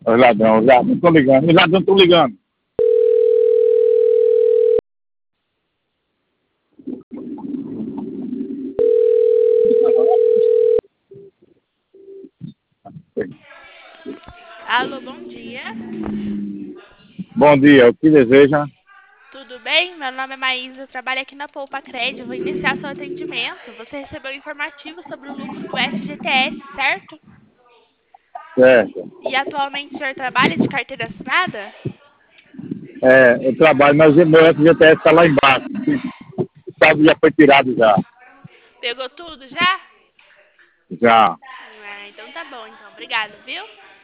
Os ladrões estão ligando, os ladrões estão ligando. Alô, bom dia. Bom dia, o que deseja? Tudo bem? Meu nome é Maísa, eu trabalho aqui na Poupa Crédito. Vou iniciar seu atendimento. Você recebeu informativo sobre o lucro do FGTS, certo? Certo. E atualmente o senhor trabalha de carteira assinada? Eu trabalho, mas o meu FGTS está lá embaixo. O saldo já foi tirado já. Pegou tudo já? Já. Então tá bom, então. Obrigada, viu?